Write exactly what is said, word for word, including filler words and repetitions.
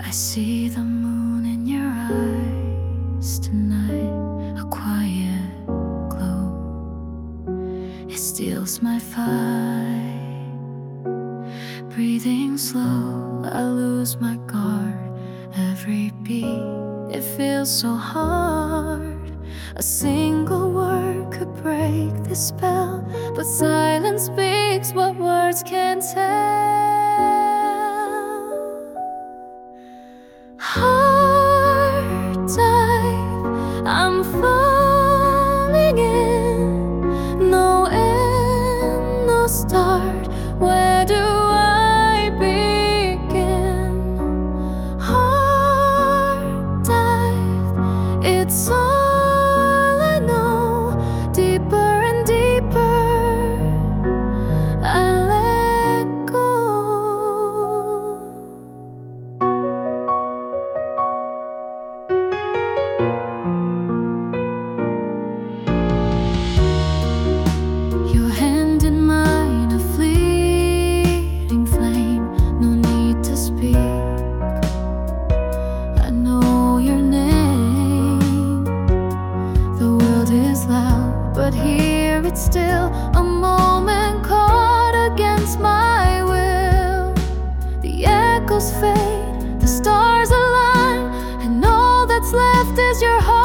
I see the moon in your eyes tonight, a quiet glow. It steals my fight. Breathing slow, I lose my guard. Every beat, it feels so hard. A single word could break the spell, but silence speaks what words can't tell. Heart dive, I'm falling in. No end, no start. Where do I begin? Heart dive, it's all I know. Deeper and deeper, I let go. Your hand in mine, a fleeting flame. No need to speak, I know your name. The world is loud, but here it's still. A moment caught against my will. The echoes fade, the stars align, and all that's left is your heart.